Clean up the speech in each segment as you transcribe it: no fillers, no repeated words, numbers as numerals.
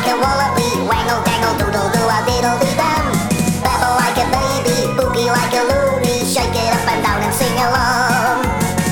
a wallaby, wangle dangle doodle do a diddle dee dum. Babble like a baby, boogie like a loony, shake it up and down and sing along.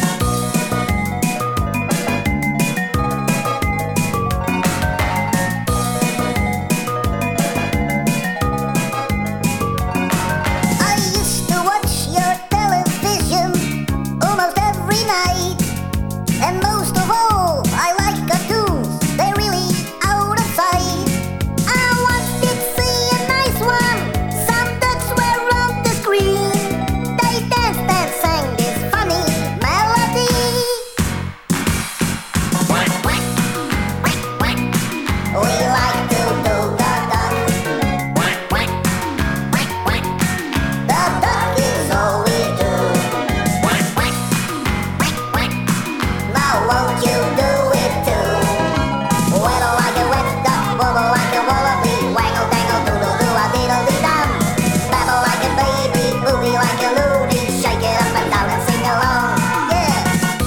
I used to watch your television almost every night, and most of all, I like cartoons. They're really out of sight. I once did see a nice one. Some ducks were on the screen. They danced and sang this funny melody. Quack, quack, quack, quack. We like to do the duck. Quack, quack, quack, quack. The duck is all we do. Quack, quack, quack, quack. Now won't you do it too? Waddle like a wet duck, wobble like a wallaby, wangle dangle doodle do a diddle dee dum. Babble like a baby, boogie like a loony, shake it up and down and sing along. Yeah.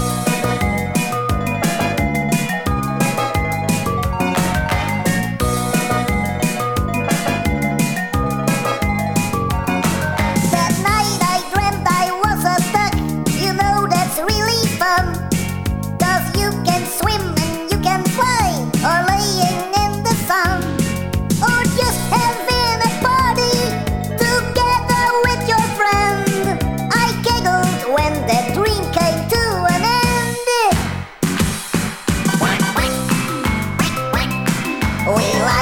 That night I dreamt I was a duck. You know that's really fun. 'Cause you can swim and you can fly, or laying in the sun, or just having a party together with your friend. I giggled when that dream came to an end. Quack, quack, quack, quack. We like